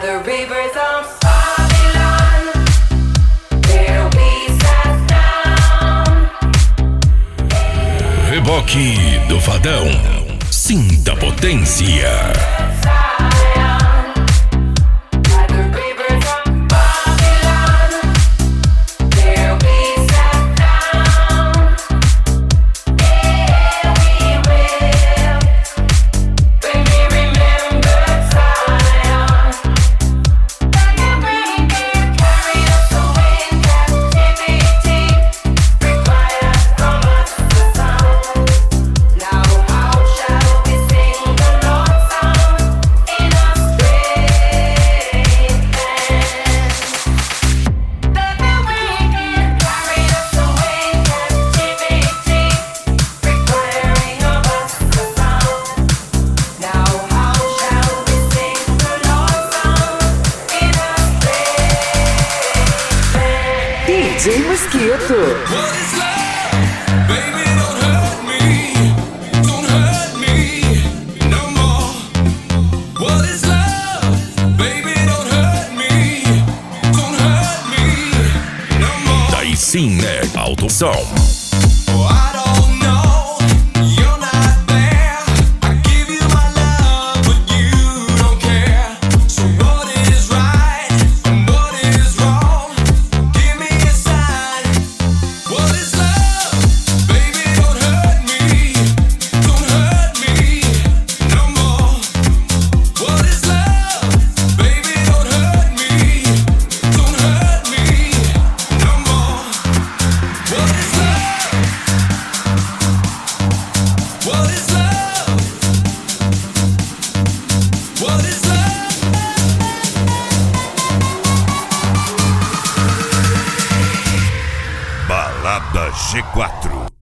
the rivers of Babylon, there we sat down. Reboque do Fadão. Sinta a potência. DJ Mosquito. Daí sim, né? Alto som. Balada G4.